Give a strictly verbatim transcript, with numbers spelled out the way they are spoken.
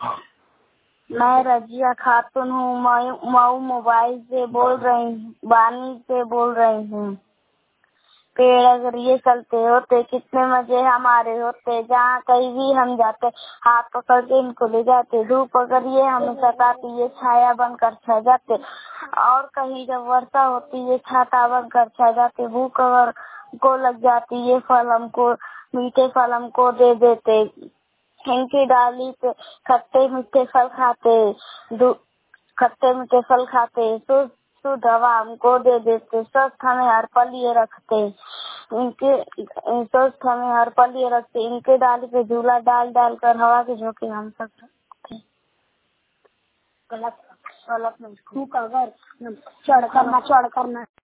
मैं रजिया खातून हूँ। मऊ मोबाइल से बोल रही हूँ, बानी से बोल रही हूँ। पेड़ अगर ये चलते होते कितने मजे हमारे होते, जहाँ कहीं भी हम जाते हाथ पकड़ के इनको ले जाते। धूप अगर ये हमें सताती ये छाया बनकर छा जाते, और कहीं जब वर्षा होती ये छाता बनकर छा जाते। भूख अगर को लग जाती ये फल हमको मीठे फल हमको दे देते। इनकी डाली पे खट्टे मीठे फल खाते, खट्टे मीठे फल खाते। शुद्ध शुद्ध हवा हमको दे देते, स्वस्थ हमें हर पल ये रखते। इनके स्वस्थ हमें हर पल ये रखते। इनके डाली पे झूला डाल डाल कर हवा के झोंके हम सब गलत गलत नहीं। अगर चढ़ करना चढ़ करना